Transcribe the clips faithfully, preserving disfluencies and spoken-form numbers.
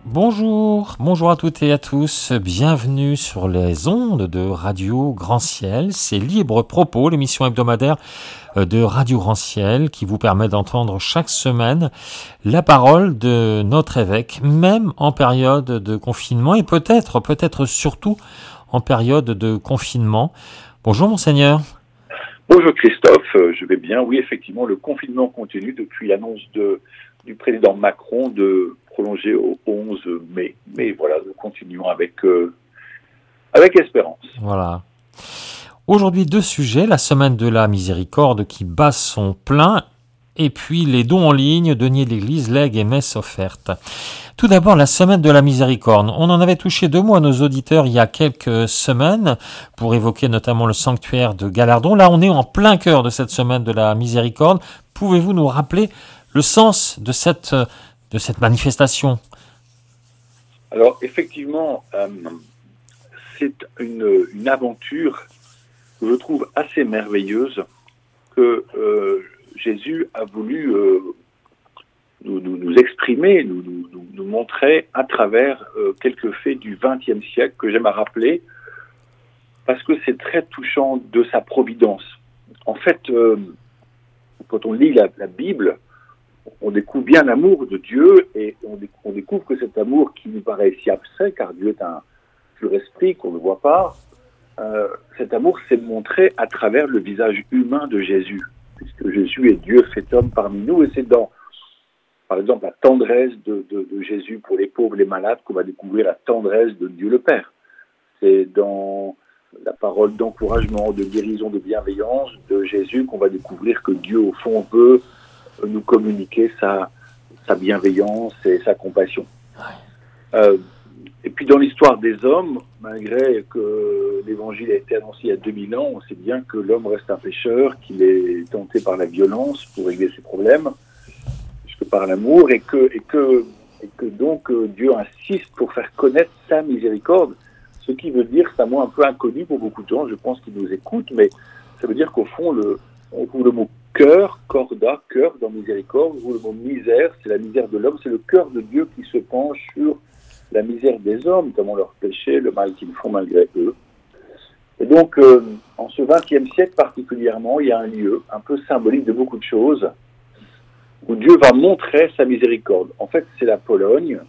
Bonjour, bonjour à toutes et à tous, bienvenue sur les ondes de Radio Grand Ciel, c'est Libre Propos, l'émission hebdomadaire de Radio Grand Ciel qui vous permet d'entendre chaque semaine la parole de notre évêque, même en période de confinement et peut-être, peut-être surtout en période de confinement. Bonjour Monseigneur. Bonjour Christophe, je vais bien. Oui, effectivement, le confinement continue depuis l'annonce de, du président Macron de prolonger au onze mai. Mais voilà, nous continuons avec, euh, avec espérance. Voilà. Aujourd'hui, deux sujets, la semaine de la miséricorde qui bat son plein et puis les dons en ligne, deniers de l'Église, legs et messes offertes. Tout d'abord, la semaine de la miséricorde. On en avait touché deux mots à nos auditeurs il y a quelques semaines pour évoquer notamment le sanctuaire de Galardon. Là, on est en plein cœur de cette semaine de la miséricorde. Pouvez-vous nous rappeler le sens de cette, de cette manifestation ? Alors, effectivement, euh, c'est une, une aventure que je trouve assez merveilleuse que euh, Jésus a voulu euh, nous, nous, nous exprimer, nous, nous, nous montrer à travers euh, quelques faits du vingtième siècle que j'aime à rappeler parce que c'est très touchant de sa providence. En fait, euh, quand on lit la, la Bible, on découvre bien l'amour de Dieu et on, déc- on découvre que cet amour qui nous paraît si abstrait, car Dieu est un pur esprit qu'on ne voit pas, euh, cet amour s'est montré à travers le visage humain de Jésus, puisque Jésus est Dieu fait homme parmi nous, et c'est dans, par exemple, la tendresse de, de, de Jésus pour les pauvres, les malades, qu'on va découvrir la tendresse de Dieu le Père. C'est dans la parole d'encouragement, de guérison, de bienveillance de Jésus qu'on va découvrir que Dieu, au fond, veut nous communiquer sa, sa bienveillance et sa compassion. Euh, et puis dans l'histoire des hommes, malgré que l'évangile a été annoncé il y a deux mille ans, on sait bien que l'homme reste un pécheur, qu'il est tenté par la violence pour régler ses problèmes, jusque par l'amour, et que, et que, et que donc euh, Dieu insiste pour faire connaître sa miséricorde, ce qui veut dire, c'est un mot un peu inconnu pour beaucoup de gens, je pense qu'ils nous écoutent, mais ça veut dire qu'au fond, le, on trouve le mot cœur, corda, cœur dans miséricorde, ou le mot misère, c'est la misère de l'homme, c'est le cœur de Dieu qui se penche sur la misère des hommes, notamment leur péché, le mal qu'ils font malgré eux. Et donc, euh, en ce vingtième siècle particulièrement, il y a un lieu un peu symbolique de beaucoup de choses, où Dieu va montrer sa miséricorde. En fait, c'est la Pologne.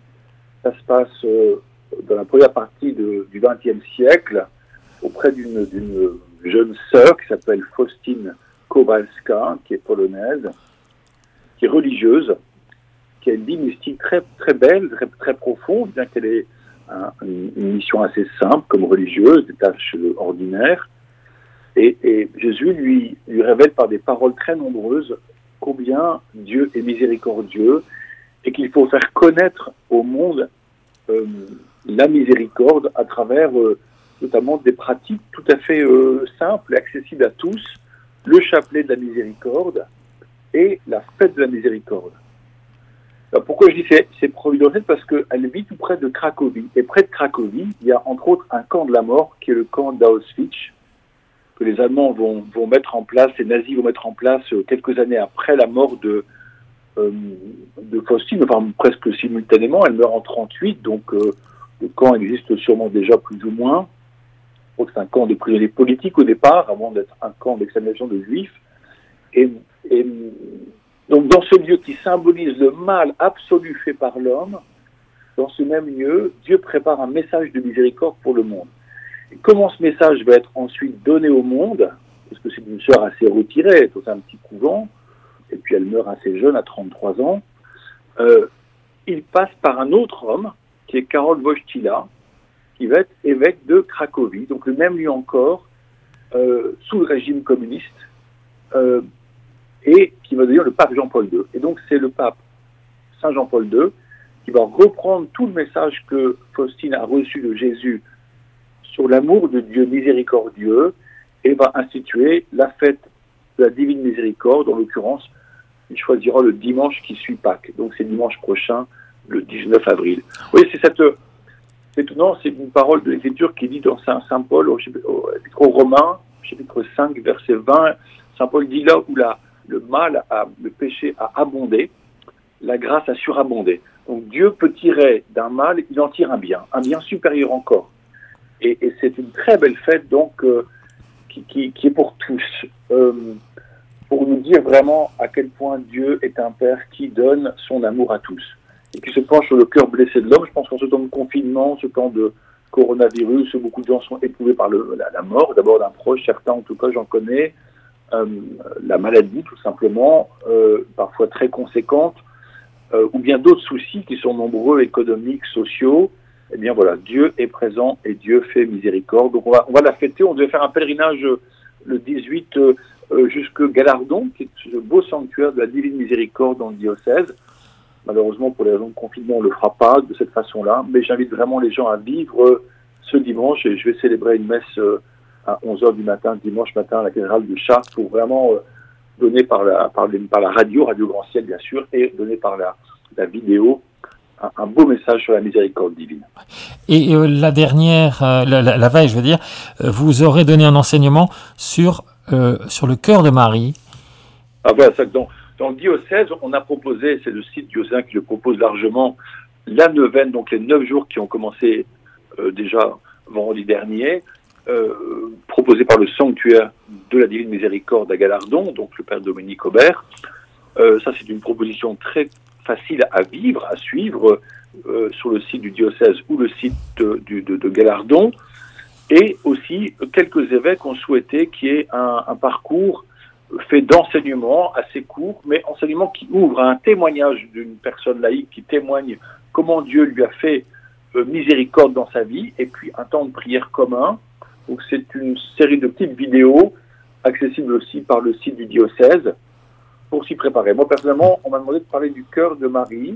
Ça se passe euh, dans la première partie de, du vingtième siècle, auprès d'une, d'une jeune sœur qui s'appelle Faustine Kowalska, qui est polonaise, qui est religieuse, qui a une vie mystique très, très belle, très, très profonde, bien qu'elle ait un, une, une mission assez simple comme religieuse, des tâches ordinaires. Et, et Jésus lui, lui révèle par des paroles très nombreuses combien Dieu est miséricordieux et qu'il faut faire connaître au monde euh, la miséricorde à travers euh, notamment des pratiques tout à fait euh, simples et accessibles à tous, le chapelet de la miséricorde et la fête de la miséricorde. Alors pourquoi je dis c'est, c'est providentiel ? Parce qu'elle vit tout près de Cracovie. Et près de Cracovie, il y a entre autres un camp de la mort qui est le camp d'Auschwitz, que les Allemands vont, vont mettre en place, les nazis vont mettre en place quelques années après la mort de, euh, de Faustine, enfin presque simultanément. Elle meurt en trente-huit, donc euh, le camp existe sûrement déjà plus ou moins. Je crois que c'est un camp de prisonniers politiques au départ, avant d'être un camp d'extermination de juifs. Et, et donc dans ce lieu qui symbolise le mal absolu fait par l'homme, dans ce même lieu, Dieu prépare un message de miséricorde pour le monde. Et comment ce message va être ensuite donné au monde, parce que c'est une sœur assez retirée, elle est dans un petit couvent, et puis elle meurt assez jeune, à trente-trois ans, euh, il passe par un autre homme, qui est Karol Wojtyla, qui va être évêque de Cracovie, donc le même lieu encore, euh, sous le régime communiste, euh, et qui va devenir le pape Jean-Paul deux. Et donc c'est le pape Saint Jean-Paul deux qui va reprendre tout le message que Faustine a reçu de Jésus sur l'amour de Dieu miséricordieux et va instituer la fête de la divine miséricorde. En l'occurrence, il choisira le dimanche qui suit Pâques. Donc c'est dimanche prochain, le dix-neuf avril. Oui, c'est cette... C'est étonnant, c'est une parole de l'Écriture qui dit dans Saint, Saint Paul, au chapitre aux Romains, chapitre cinq, verset vingt, Saint Paul dit là où la, le mal, a, le péché a abondé, la grâce a surabondé. Donc Dieu peut tirer d'un mal, il en tire un bien, un bien supérieur encore. Et, et c'est une très belle fête donc euh, qui, qui, qui est pour tous, euh, pour nous dire vraiment à quel point Dieu est un Père qui donne son amour à tous et qui se penche sur le cœur blessé de l'homme. Je pense qu'en ce temps de confinement, ce temps de coronavirus, beaucoup de gens sont éprouvés par le, la, la mort, d'abord d'un proche, certains en tout cas j'en connais, euh, la maladie tout simplement, euh, parfois très conséquente, euh, ou bien d'autres soucis qui sont nombreux, économiques, sociaux. Eh bien voilà, Dieu est présent et Dieu fait miséricorde. Donc on va, on va la fêter, on devait faire un pèlerinage le dix-huit euh, jusque Galardon, qui est ce beau sanctuaire de la Divine Miséricorde dans le diocèse. Malheureusement, pour les raisons de confinement, on ne le fera pas de cette façon-là, mais j'invite vraiment les gens à vivre euh, ce dimanche, et je vais célébrer une messe euh, à onze heures du matin, dimanche matin, à la cathédrale de Chartres, pour vraiment euh, donner par la, par, les, par la radio, Radio Grand Ciel bien sûr, et donner par la, la vidéo, un, un beau message sur la miséricorde divine. Et euh, la dernière, euh, la, la, la veille, je veux dire, euh, vous aurez donné un enseignement sur, euh, sur le cœur de Marie. Ah voilà, ça, donc, dans le diocèse, on a proposé, c'est le site diocésain qui le propose largement, la neuvaine, donc les neuf jours qui ont commencé euh, déjà vendredi dernier, euh, proposé par le sanctuaire de la Divine Miséricorde à Galardon, donc le Père Dominique Aubert. Euh, ça, c'est une proposition très facile à vivre, à suivre euh, sur le site du diocèse ou le site de, de, de, de Galardon. Et aussi, quelques évêques ont souhaité qu'il y ait un, un parcours fait d'enseignement assez court, mais enseignement qui ouvre à un témoignage d'une personne laïque qui témoigne comment Dieu lui a fait euh, miséricorde dans sa vie, et puis un temps de prière commun. Donc c'est une série de petites vidéos accessibles aussi par le site du diocèse pour s'y préparer. Moi personnellement, on m'a demandé de parler du cœur de Marie,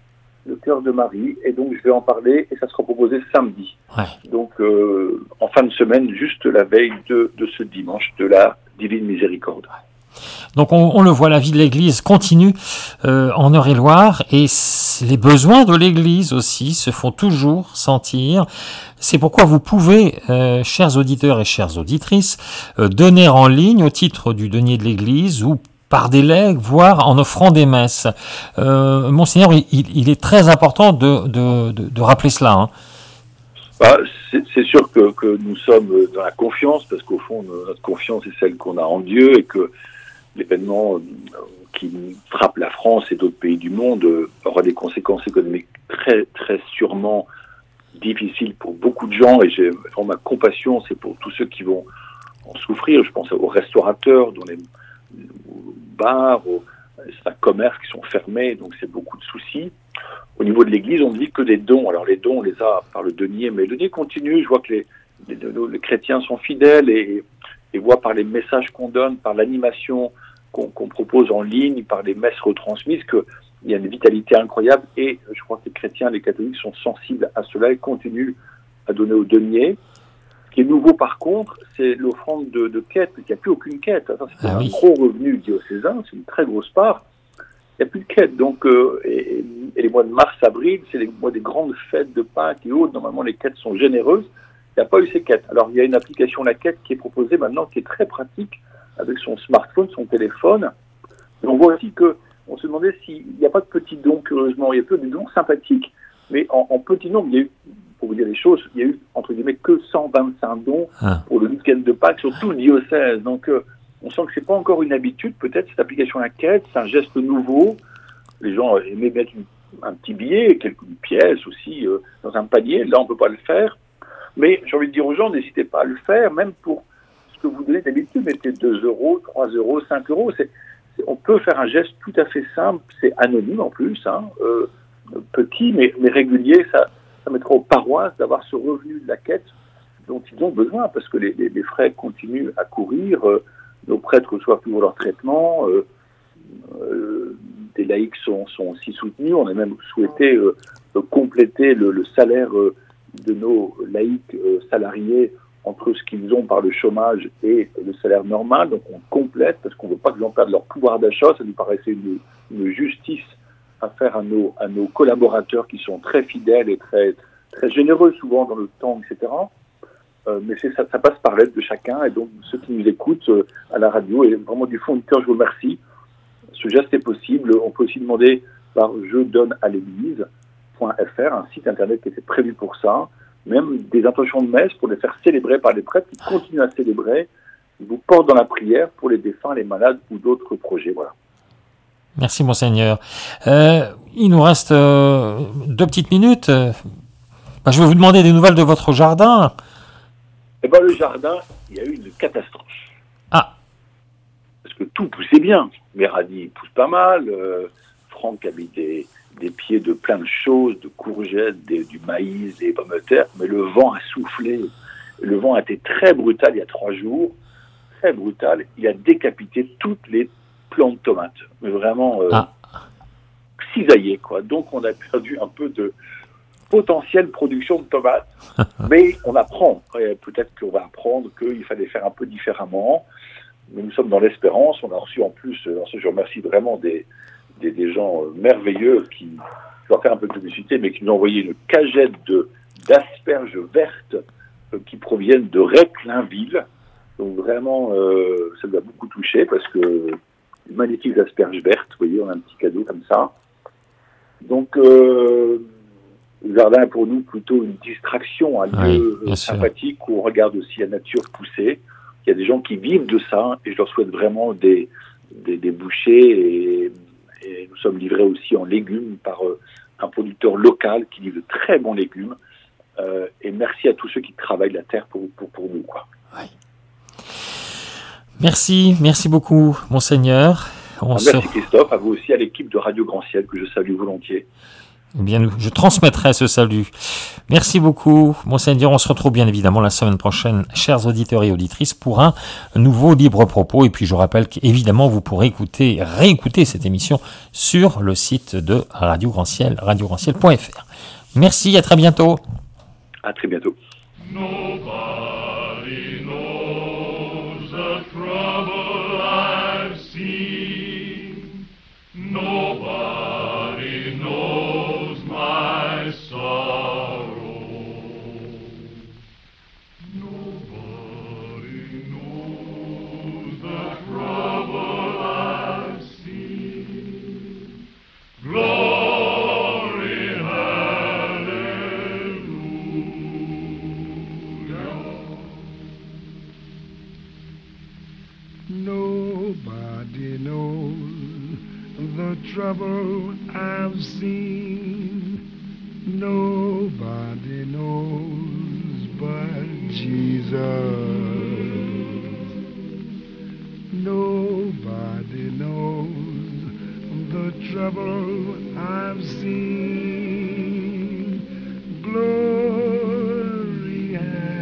le cœur de Marie, et donc je vais en parler, et ça sera proposé samedi. Ouais. Donc euh, en fin de semaine, juste la veille de, de ce dimanche de la Divine Miséricorde. Donc on, on le voit, la vie de l'Église continue euh, en Eure-et-Loire, et les besoins de l'Église aussi se font toujours sentir. C'est pourquoi vous pouvez, euh, chers auditeurs et chères auditrices, euh, donner en ligne au titre du denier de l'Église ou par des legs, voire en offrant des messes. Euh, Monseigneur, il, il est très important de, de, de, de rappeler cela. Hein. Bah, c'est, c'est sûr que, que nous sommes dans la confiance, parce qu'au fond, notre confiance est celle qu'on a en Dieu, et que l'événement qui frappe la France et d'autres pays du monde aura des conséquences économiques très, très sûrement difficiles pour beaucoup de gens. Et j'ai vraiment ma compassion, c'est pour tous ceux qui vont en souffrir. Je pense aux restaurateurs, dont les bars, aux certains commerces qui sont fermés, donc c'est beaucoup de soucis. Au niveau de l'Église, on ne dit que des dons. Alors les dons, on les a par le denier, mais le denier continue. Je vois que les, les, les chrétiens sont fidèles et, et voient par les messages qu'on donne, par l'animation qu'on, qu'on propose en ligne, par les messes retransmises, qu'il y a une vitalité incroyable. Et je crois que les chrétiens, les catholiques sont sensibles à cela et continuent à donner au denier. Ce qui est nouveau par contre, c'est l'offrande de, de quête. Il n'y a plus aucune quête. Ça, c'est ah un oui. gros revenu diocésain, c'est une très grosse part. Il n'y a plus de quête. Donc, euh, et, et les mois de mars, avril, c'est les mois des grandes fêtes de Pâques et autres. Normalement, les quêtes sont généreuses. Il n'y a pas eu ces quêtes. Alors, il y a une application, la quête, qui est proposée maintenant, qui est très pratique, avec son smartphone, son téléphone. Et on voit aussi que, on se demandait s'il n'y a pas de petits dons, curieusement. Il y a peu de dons sympathiques, mais en, en petit nombre, il y a eu, pour vous dire les choses, il y a eu, entre guillemets, que cent vingt-cinq dons ah. pour le week-end de Pâques sur tout le diocèse. Donc, euh, on sent que c'est pas encore une habitude, peut-être, cette application à quête, c'est un geste nouveau. Les gens aimaient mettre une, un petit billet, quelques pièces aussi, euh, dans un panier. Là, on peut pas le faire. Mais j'ai envie de dire aux gens, n'hésitez pas à le faire, même pour ce que vous donnez d'habitude, mettez deux euros, trois euros, cinq euros. C'est, c'est, on peut faire un geste tout à fait simple, c'est anonyme en plus, hein, euh, petit, mais, mais régulier. Ça, ça mettra aux paroisses d'avoir ce revenu de la quête dont ils ont besoin, parce que les, les, les frais continuent à courir. Euh, nos prêtres reçoivent toujours leur traitement. Euh, euh, des laïcs sont, sont aussi soutenus. On a même souhaité euh, compléter le, le salaire euh, de nos laïcs euh, salariés entre ce qu'ils ont par le chômage et le salaire normal. Donc on complète, parce qu'on ne veut pas qu'ils en perdent leur pouvoir d'achat. Ça nous paraissait une, une justice à faire à nos, à nos collaborateurs qui sont très fidèles et très, très généreux souvent dans le temps, et cetera. Euh, mais c'est, ça, ça passe par l'aide de chacun, et donc ceux qui nous écoutent euh, à la radio, et vraiment du fond du cœur, je vous remercie. Ce geste est possible. On peut aussi demander par je donne à l'église point f r, un site internet qui était prévu pour ça, même des intentions de messe pour les faire célébrer par les prêtres qui continuent à célébrer, ils vous portent dans la prière pour les défunts, les malades ou d'autres projets. Voilà. Merci Monseigneur. Euh, il nous reste euh, deux petites minutes. Euh, bah, je vais vous demander des nouvelles de votre jardin. Eh bien, le jardin, il y a eu une catastrophe. Ah. Parce que tout poussait bien. Les radis poussent pas mal. Euh, Franck a mis des, des pieds de plein de choses, de courgettes, des, du maïs, des pommes de terre. Mais le vent a soufflé. Le vent a été très brutal il y a trois jours. Très brutal. Il a décapité toutes les plants de tomates. Mais vraiment, euh, ah. cisaillé, quoi. Donc, on a perdu un peu de potentielle production de tomates. Mais on apprend. Et peut-être qu'on va apprendre qu'il fallait faire un peu différemment. Mais nous sommes dans l'espérance. On a reçu en plus, alors je remercie vraiment des, des, des gens merveilleux qui, je vais faire un peu de publicité, mais qui nous ont envoyé une cagette de, d'asperges vertes euh, qui proviennent de Reclinville. Donc vraiment, euh, ça nous a beaucoup touché parce que magnifiques asperges vertes, vous voyez, on a un petit cadeau comme ça. Donc, euh, le jardin est pour nous plutôt une distraction, un lieu oui, sympathique où on regarde aussi la nature pousser. Il y a des gens qui vivent de ça et je leur souhaite vraiment des, des, des bouchées et, et nous sommes livrés aussi en légumes par euh, un producteur local qui livre de très bons légumes. Euh, et merci à tous ceux qui travaillent la terre pour, pour, pour nous, quoi. Oui. Merci, merci beaucoup, Monseigneur. On ah, merci se... Christophe, à vous aussi, à l'équipe de Radio Grand Ciel que je salue volontiers. Eh bien, je transmettrai ce salut. Merci beaucoup, Monseigneur. On se retrouve bien évidemment la semaine prochaine, chers auditeurs et auditrices, pour un nouveau libre propos. Et puis, je rappelle qu'évidemment, vous pourrez écouter, réécouter cette émission sur le site de Radio Grand Ciel, radio grand ciel point f r. Merci, à très bientôt. À très bientôt. Nobody knows the trouble I've seen. Nobody knows my sorrow. Nobody knows the trouble I've seen. Glory, hallelujah. Nobody knows the trouble I've seen. Nobody knows but Jesus. Nobody knows the trouble I've seen. Glory,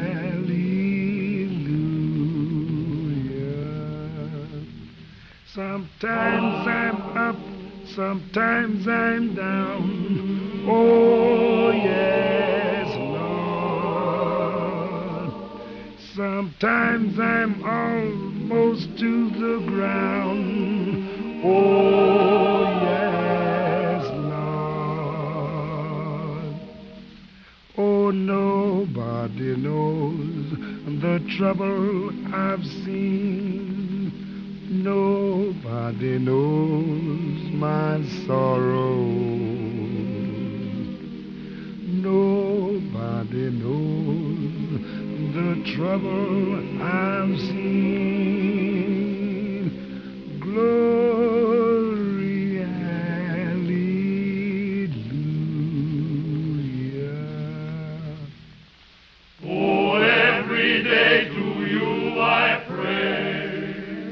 hallelujah. Sometimes I'm up, sometimes I'm down. Oh, yes, Lord. Sometimes I'm almost to the ground. Oh, yes, Lord. Oh, nobody knows the trouble I've seen. Nobody knows my sorrow. Nobody knows the trouble I've seen. Glory, hallelujah. Oh, every day to you I pray.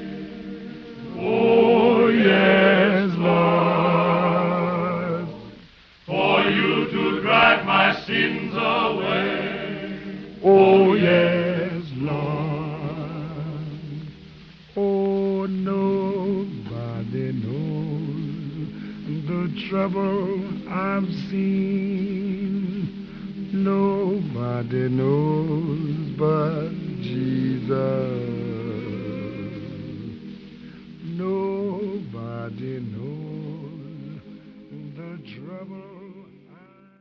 Oh, yes, Lord, for you to drive my sins away. Oh, yes, Lord. Oh, nobody knows the trouble I've seen. Nobody knows but Jesus.